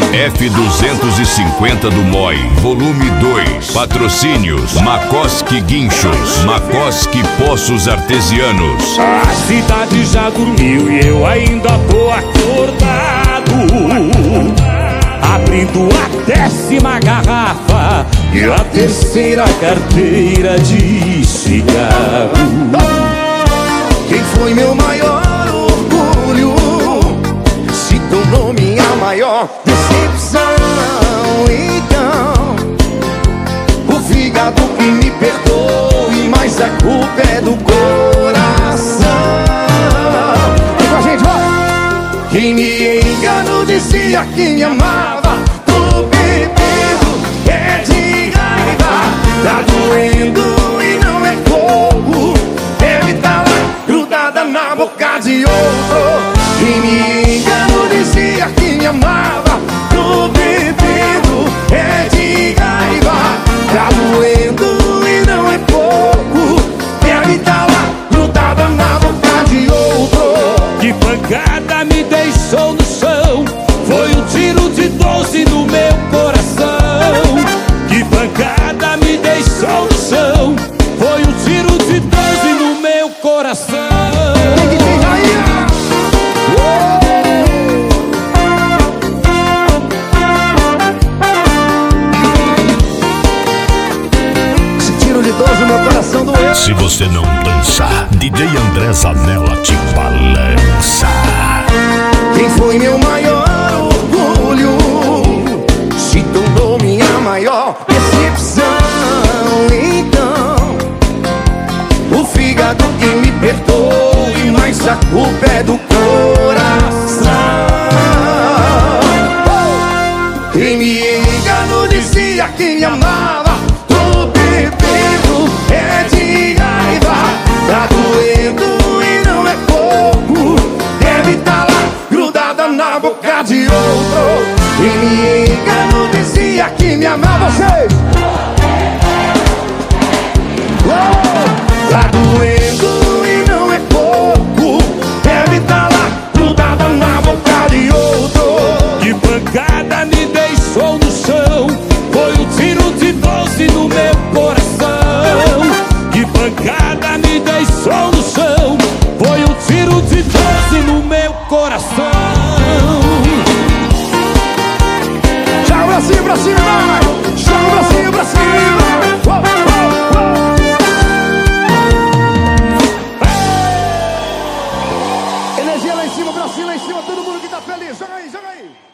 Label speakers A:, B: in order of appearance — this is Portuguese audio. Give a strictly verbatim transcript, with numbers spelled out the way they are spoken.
A: F duzentos e cinquenta do M O I, volume dois. Patrocínios Makoski Guinchos, Makoski Poços Artesianos.
B: A cidade já dormiu e eu ainda tô acordado, abrindo a décima garrafa e a terceira carteira de cigarro.
C: Quem foi meu maior orgulho se tornou minha maior decepção. Então, o fígado que me perdoe, mas a culpa é do coração. Vem com a gente, vai! Quem me enganou dizia que me amava. Tô bebendo, é de raiva. Tá doendo e não é pouco. Deve tá lá grudada na boca de outro. Quem me enganou dizia que me amava. Tô bebendo, é de raiva. Tá doendo e não é pouco. Deve tá lá grudada na boca de outro.
B: Que pancada me deixou no chão, foi um tiro de doze no meu coração. Que pancada me deixou no chão, foi um tiro de doze no meu coração.
C: Esse tiro de doze no meu coração doeu.
A: Se você não dança, D J André Zanella te balança.
C: Quem foi meu maior orgulho se tornou minha maior decepção. Então, o fígado que me perdoe, mas a culpa é do coração. Quem me enganou dizia que me amava. Tô bebendo, é de raiva. Tá doendo e não é pouco. Deve tá lá grudada na boca de outro. Quem me enganou dizia que me amava. Vocês! Oh! Tá doendo e não é pouco. Deve tá lá grudada na boca de outro.
B: Que pancada me deixou no chão, foi um tiro de doze no meu coração. Que pancada me deixou no chão, foi um tiro de doze no meu coração.
C: Joga o bracinho pra cima, vai! Joga o bracinho pra cima! Oh, oh, oh. Energia lá em cima, bracinho lá em cima, todo mundo que tá feliz, joga aí, joga aí!